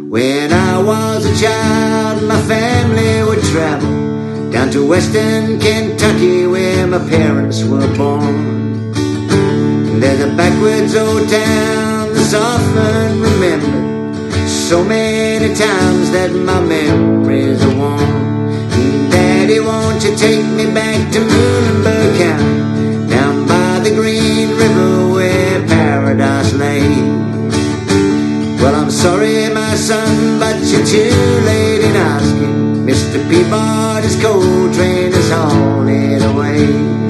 When I was a child, my family would travel down to western Kentucky where my parents were born. And there's a backwoods old town that's often remembered so many times that my memories are worn. And Daddy, won't you take me back to Muhlenberg County, down by the Green River where paradise lay? Well, I'm sorry, my son, but you're too late in asking. Mr. Peabody's coal train is hauling away.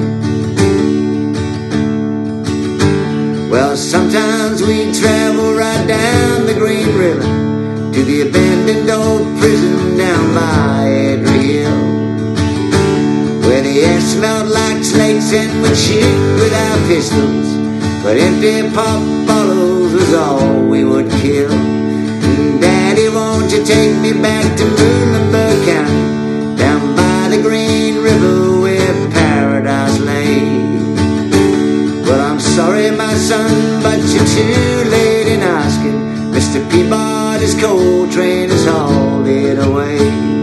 Well, sometimes we travel right down the Green River to the abandoned old prison down by Edry Hill, where the air smelled like snakes and we'd shoot with our pistols, but empty pop bottles was all we would kill. And Daddy, won't you take me back to Muhlenberg County, down by the Green River where paradise lay? Well, I'm sorry, my son, but you're too late in asking. Mr. Peabody's coal train has hauled it away.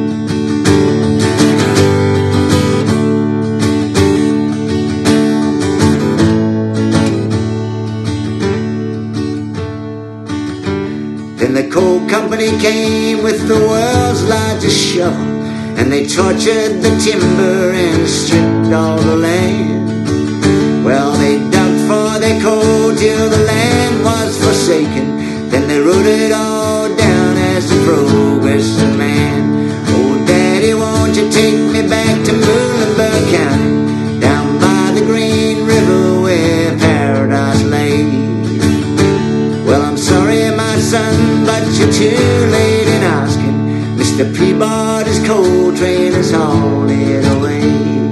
Then the coal company came with the world's largest shovel, and they tortured the timber and stripped all the land. Well, they dug for their coal till the land was forsaken. Then they wrote it all down as the progress of man. Oh, Daddy, won't you take me back to Muhlenberg County, down by the Green River where paradise lay? Well, I'm sorry, my son, but you're too late in asking. Mr. Peabody's coal train has hauled it away.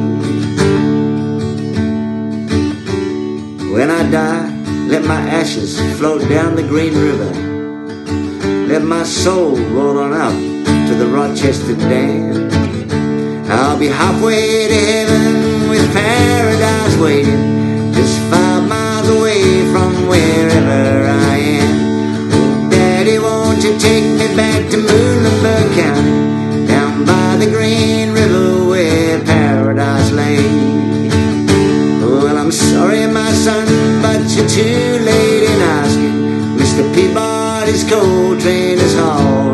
When I die, let my ashes float down the Green River. Let my soul roll on up to the Rochester Dam. I'll be halfway to heaven with paradise waiting, just 5 miles away from wherever I am. Oh, Daddy, won't you take me back to Muhlenberg County, down by the Green River where paradise lay? Well, I'm sorry, my son, but you're too late in asking. Mr. Peabody's coal train is hauled